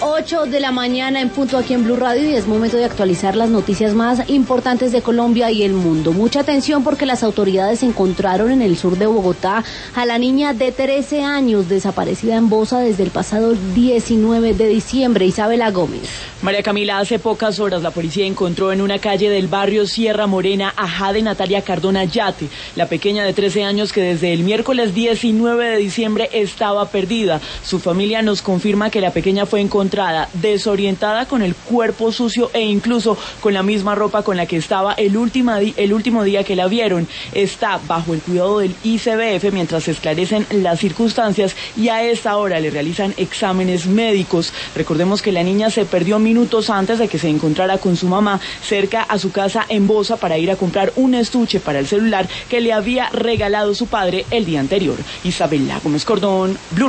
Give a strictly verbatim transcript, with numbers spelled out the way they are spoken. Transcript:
ocho de la mañana en punto aquí en Blue Radio y es momento de actualizar las noticias más importantes de Colombia y el mundo. Mucha atención porque las autoridades encontraron en el sur de Bogotá a la niña de trece años desaparecida en Bosa desde el pasado diecinueve de diciembre. Isabela Gómez. María Camila, hace pocas horas la policía encontró en una calle del barrio Sierra Morena a Jade Natalia Cardona Yate, la pequeña de trece años que desde el miércoles diecinueve de diciembre estaba perdida. Su familia nos confirma que la pequeña fue encontrada desorientada, con el cuerpo sucio e incluso con la misma ropa con la que estaba el, última di- el último día que la vieron. Está bajo el cuidado del I C B F mientras se esclarecen las circunstancias y a esta hora le realizan exámenes médicos. Recordemos que la niña se perdió minutos antes de que se encontrara con su mamá cerca a su casa en Bosa para ir a comprar un estuche para el celular que le había regalado su padre el día anterior. Isabela Gómez Cordón, Blue